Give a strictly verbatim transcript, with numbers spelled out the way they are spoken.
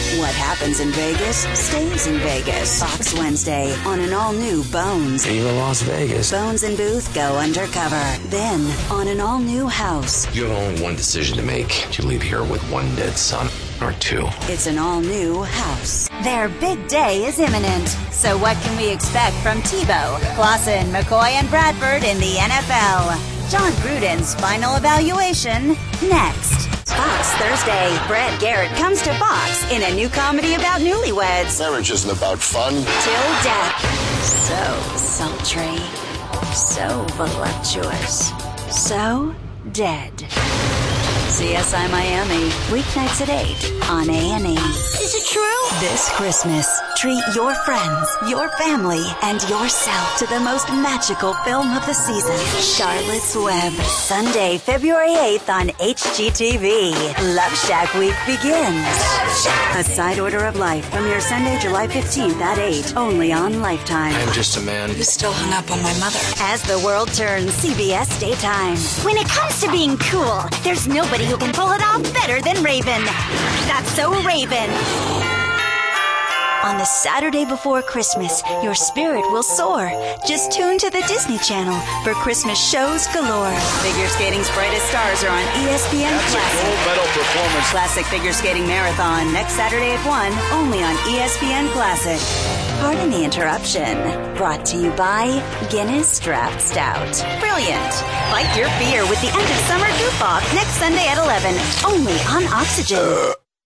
What happens in Vegas stays in Vegas. Fox Wednesday on an all-new Bones. Viva Las Vegas. Bones and Booth go undercover. Then on an all-new House. You have only one decision to make. Do you leave here with one dead son or two? It's an all-new House. Their big day is imminent. So what can we expect from Tebow, Clausen, McCoy, and Bradford in the N F L? John Gruden's final evaluation next. Fox Thursday. Brad Garrett comes to Fox in a new comedy about newlyweds. Marriage isn't about fun. Till death. So sultry. So voluptuous. So dead. C S I Miami. Weeknights at eight on A and E. Is it true? This Christmas, treat your friends, your family, and yourself to the most magical film of the season, Charlotte's Web. Sunday, February eighth on H G T V. Love Shack Week begins. A Side Order of Life premieres Sunday, July fifteenth at eight, only on Lifetime. I'm just a man who's still hung up on my mother. As the world turns, C B S Daytime. When it comes to being cool, there's nobody who can pull it off better than Raven. That's so Raven. On the Saturday before Christmas, your spirit will soar. Just tune to the Disney Channel for Christmas shows galore. Figure skating's brightest stars are on E S P N That's Classic. a gold medal performance. Classic Figure Skating Marathon next Saturday at one, only on E S P N Classic. Pardon the interruption. Brought to you by Guinness Draft Stout. Brilliant. Fight your fear with the end of summer goof off next Sunday at eleven, only on Oxygen.